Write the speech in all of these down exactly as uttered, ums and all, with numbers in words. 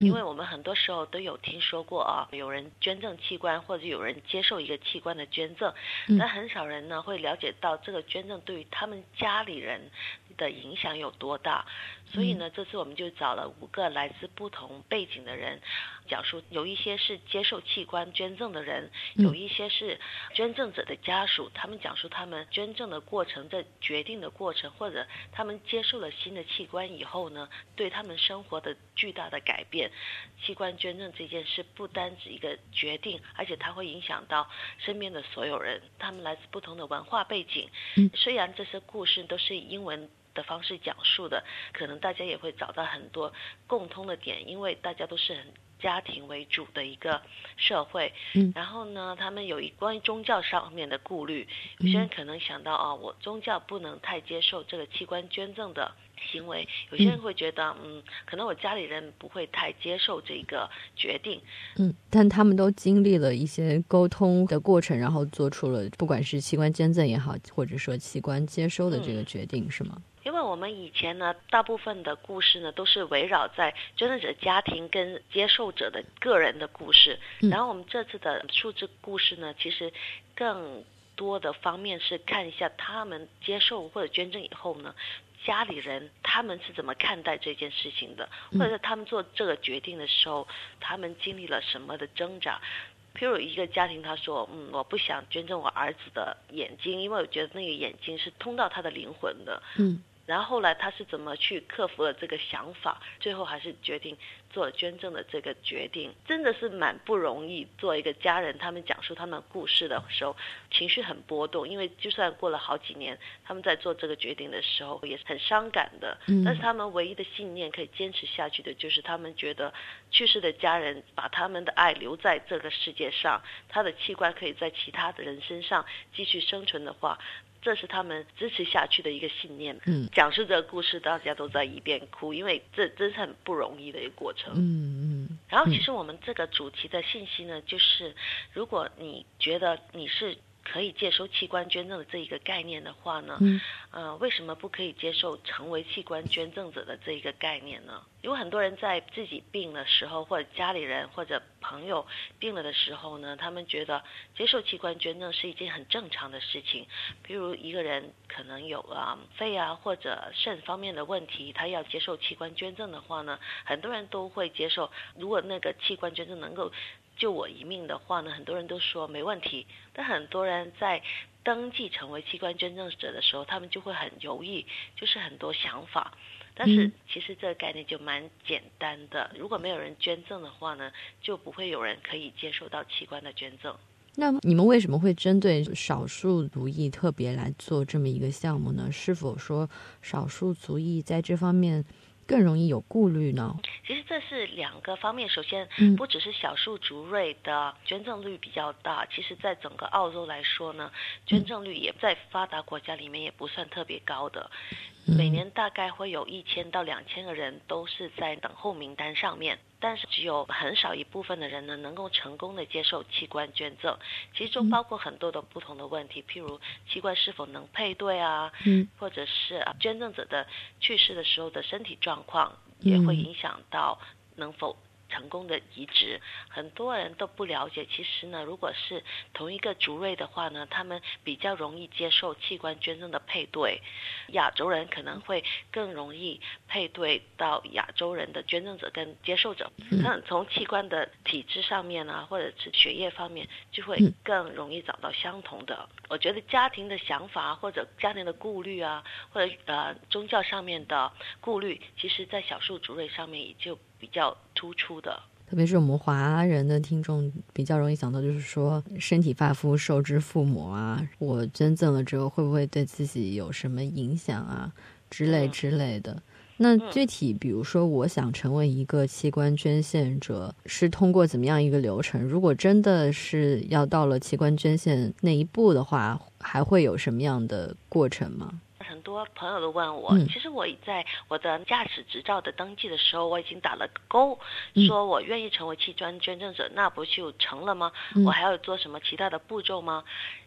因为我们很多时候都有听说过啊，有人捐赠器官或者有人接受一个器官的捐赠，但很少人呢会了解到这个捐赠对于他们家里人的影响有多大。所以呢，这次我们就找了五个来自不同背景的人，讲述有一些是接受器官捐赠的人，有一些是捐赠者的家属，他们讲述他们捐赠的过程，这决定的过程，或者他们接受了新的器官以后呢，对他们生活的巨大的改变。器官捐赠这件事不单指一个决定，而且它会影响到身边的所有人，他们来自不同的文化背景。虽然这些故事都是以英文的方式讲述的，可能大家也会找到很多共通的点，因为大家都是很家庭为主的一个社会。嗯，然后呢，他们有一关于宗教上面的顾虑，有些人可能想到啊，我宗教不能太接受这个器官捐赠的行为，有些人会觉得嗯，可能我家里人不会太接受这个决定。 嗯，但他们都经历了一些沟通的过程，然后做出了不管是器官捐赠也好，或者说器官接收的这个决定，嗯，是吗？ 因为我们以前呢，大部分的故事呢都是围绕在捐赠者家庭跟接受者的个人的故事，嗯，然后我们这次的数字故事呢，其实更多的方面是看一下他们接受或者捐赠以后呢，家里人他们是怎么看待这件事情的，或者是他们做这个决定的时候，他们经历了什么的挣扎。譬如一个家庭他说，嗯，我不想捐赠我儿子的眼睛，因为我觉得那个眼睛是通到他的灵魂的。嗯，然后后来他是怎么去克服了这个想法，最后还是决定做了捐赠的这个决定。真的是蛮不容易，做一个家人他们讲述他们故事的时候情绪很波动，因为就算过了好几年，他们在做这个决定的时候也是很伤感的。嗯，但是他们唯一的信念可以坚持下去的就是他们觉得去世的家人把他们的爱留在这个世界上，他的器官可以在其他的人身上继续生存的话，这是他们支持下去的一个信念。嗯，讲述这个故事大家都在一边哭，因为这真是很不容易的一个过程。嗯嗯。然后其实我们这个主题的信息呢，就是如果你觉得你是可以接受器官捐赠的这一个概念的话呢，嗯，呃，为什么不可以接受成为器官捐赠者的这一个概念呢？因为很多人在自己病的时候，或者家里人或者朋友病了的时候呢，他们觉得接受器官捐赠是一件很正常的事情。比如一个人可能有啊肺啊或者肾方面的问题，他要接受器官捐赠的话呢，很多人都会接受。如果那个器官捐赠能够救我一命的话呢，很多人都说没问题。但很多人在登记成为器官捐赠者的时候，他们就会很犹豫，就是很多想法。但是其实这个概念就蛮简单的，如果没有人捐赠的话呢，就不会有人可以接受到器官的捐赠。 那你们为什么会针对少数族裔特别来做这么一个项目呢？是否说少数族裔在这方面更容易有顾虑呢？ 其实这是两个方面。首先，不只是少数族裔的捐赠率比较大，其实在整个澳洲来说呢，捐赠率也在发达国家里面也不算特别高的。每年大概会有一千到两千个人都是在等候名单上面，但是只有很少一部分的人呢能够成功的接受器官捐赠。其中包括很多的不同的问题，譬如器官是否能配对啊，嗯，或者是捐赠者的去世的时候的身体状况也会影响到能否成功的移植。很多人都不了解，其实呢，如果是同一个族裔的话呢，他们比较容易接受器官捐赠的配对。亚洲人可能会更容易配对到亚洲人的捐赠者跟接受者。那从器官的体质上面啊，或者是血液方面，就会更容易找到相同的。我觉得家庭的想法或者家庭的顾虑啊，或者呃宗教上面的顾虑，其实在少数族裔上面也就比较突出的。 特别是我们华人的听众比较容易想到，就是说身体发肤受之父母啊，我捐赠了之后会不会对自己有什么影响啊之类之类的。嗯，那具体比如说我想成为一个器官捐献者，是通过怎么样一个流程？如果真的是要到了器官捐献那一步的话，还会有什么样的过程吗？ 很多朋友都问我， 嗯， 其实我在我的驾驶执照的登记的时候，我已经打了勾，说我愿意成为器官捐赠者，那不就成了吗？我还要做什么其他的步骤吗？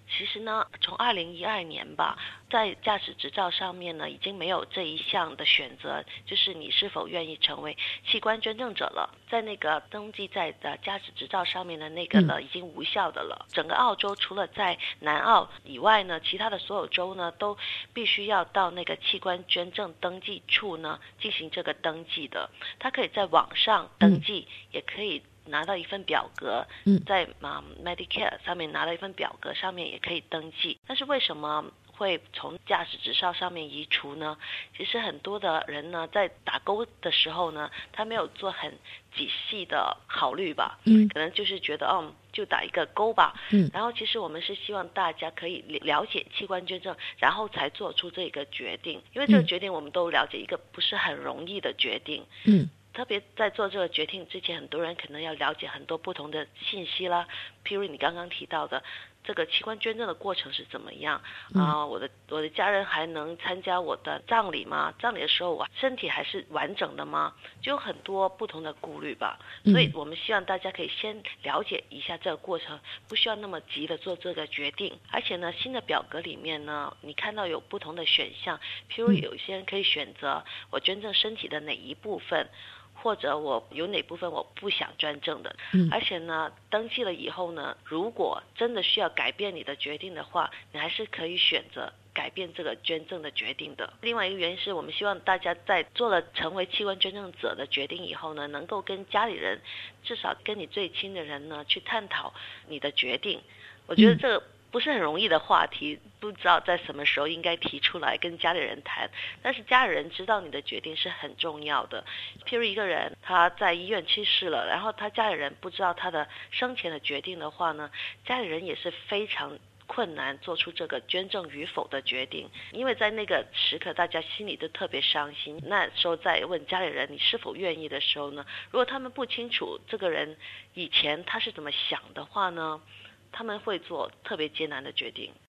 其实呢，从二零一二年吧，在驾驶执照上面呢，已经没有这一项的选择，就是你是否愿意成为器官捐赠者了。在那个登记在的驾驶执照上面的那个呢，已经无效的了。整个澳洲除了在南澳以外呢，其他的所有州呢，都必须要到那个器官捐赠登记处呢进行这个登记的。它可以在网上登记，嗯、也可以拿到一份表格，在、嗯、Medicare 上面拿到一份表格，上面也可以登记。但是为什么会从驾驶执照上面移除呢？其实很多的人呢，在打勾的时候呢，他没有做很仔细的考虑吧，嗯，可能就是觉得哦，就打一个勾吧，嗯，然后其实我们是希望大家可以了解器官捐赠，然后才做出这个决定，因为这个决定我们都了解，一个不是很容易的决定，嗯。特别在做这个决定之前，很多人可能要了解很多不同的信息啦，譬如你刚刚提到的这个器官捐赠的过程是怎么样啊、呃？我的我的家人还能参加我的葬礼吗？葬礼的时候我身体还是完整的吗？就有很多不同的顾虑吧。所以我们希望大家可以先了解一下这个过程，不需要那么急的做这个决定。而且呢，新的表格里面呢，你看到有不同的选项，譬如有一些人可以选择我捐赠身体的哪一部分。或者我有哪部分我不想捐赠的，嗯，而且呢，登记了以后呢，如果真的需要改变你的决定的话，你还是可以选择改变这个捐赠的决定的。另外一个原因是我们希望大家在做了成为器官捐赠者的决定以后呢，能够跟家里人，至少跟你最亲的人呢，去探讨你的决定。我觉得这个不是很容易的话题，不知道在什么时候应该提出来跟家里人谈，但是家里人知道你的决定是很重要的。譬如一个人他在医院去世了，然后他家里人不知道他的生前的决定的话呢，家里人也是非常困难做出这个捐赠与否的决定，因为在那个时刻大家心里都特别伤心。那时候再问家里人你是否愿意的时候呢，如果他们不清楚这个人以前他是怎么想的话呢，他们会做特别艰难的决定。